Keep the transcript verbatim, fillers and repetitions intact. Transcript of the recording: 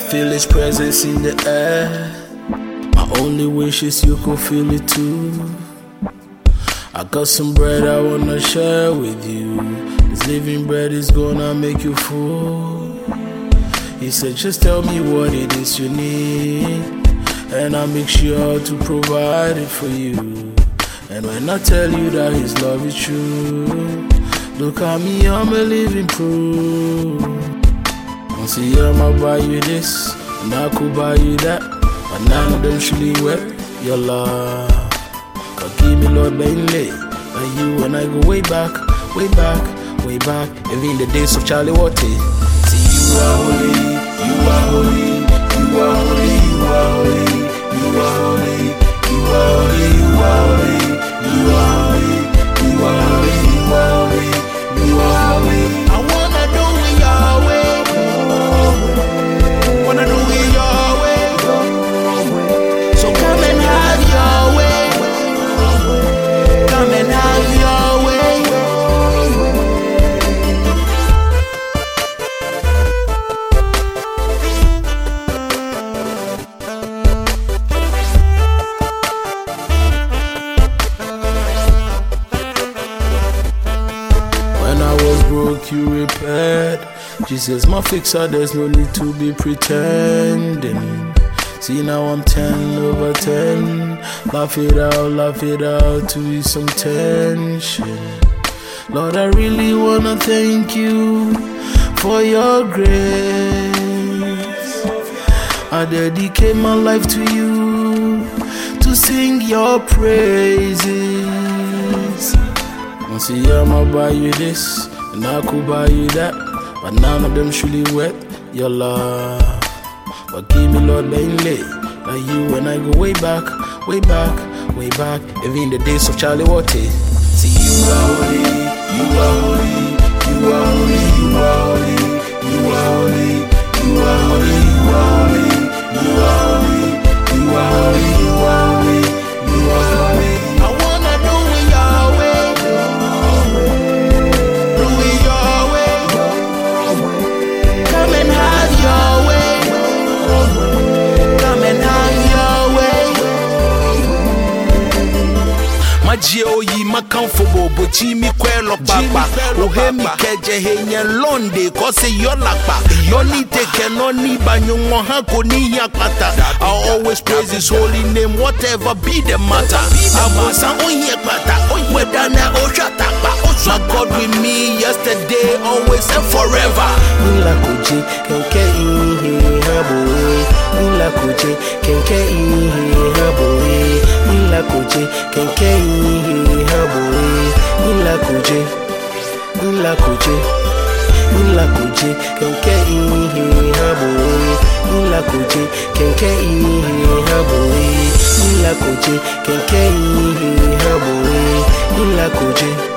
feel his presence in the air. My only wish is you could feel it too. I got some bread I wanna share with you. This living bread is gonna make you full. He said just tell me what it is you need, and I'll make sure to provide it for you. And when I tell you that his love is true, look at me, I'm a living proof. I see I'ma buy you this, and I could buy you that, but none of them truly worth your love. But give me Lord Bentley, like you and I go way back, way back, way back, even in the days of Charlie Water. See you are holy, you are holy, you are holy, you are holy, you are holy, you are holy, you are holy, you are holy, you are holy, you are holy, you are holy. I wanna do it your way, wanna do it your way. So come and have your way, come and have your way. When I was broke, you repaired. Jesus, my fixer, there's no need to be pretending. See now I'm ten over ten. Laugh it out, laugh it out to ease some tension. Lord, I really wanna thank you for your grace. I dedicate my life to you to sing your praises. I see I'ma buy you this, and I could buy you that, but none of them truly worth your love. But give me Lord Bentley, like you and I go way back, way back, way back, even in the days of Charlie Water. See you are holy, you are holy, you are holy, you are holy, you are holy, you are holy, you are holy, you are holy, you are holy, you are holy, you are holy. I wanna do it your way, do it your way, come and have your way. Come and have your way. My G-O-Y, my comfortable, but Jimmy Quello Papa. Oh, hey, me catch a hen londe, cause you're like no need take no need by you Mohako Nia Pata. I always praise his holy name, whatever be the matter. I was on here, Pata, whether I Oshatapa, my God with me yesterday, always and forever. Mila Kuji, Kenke, Mila Kuji, Kenke, Mila Kuji, Kenke, Mila Kuji, Mila Kuji, Mila Kuji, Kenke, Mila Kuji, Kenke, Mila Kuji, Kenke, Mila Kuji.